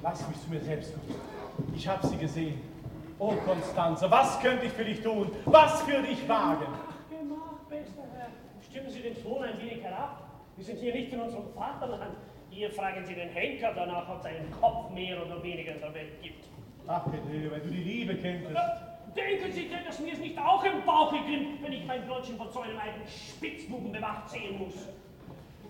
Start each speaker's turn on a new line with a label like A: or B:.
A: Lass mich zu mir selbst kommen. Ich habe sie gesehen. Oh, Constanze, was könnte ich für dich tun? Was für dich wagen?
B: Ach, Gemach, bester Herr. Stimmen Sie den Ton ein wenig herab. Wir sind hier nicht in unserem Vaterland. Hier fragen Sie den Henker danach, ob es einen Kopf mehr oder weniger in der Welt gibt.
A: Ach, Pedro, wenn du die Liebe kenntest.
B: Denken Sie denn, dass mir es nicht auch im Bauche grimmt, wenn ich mein Deutschen von so einem alten Spitzbuben bewacht sehen muss?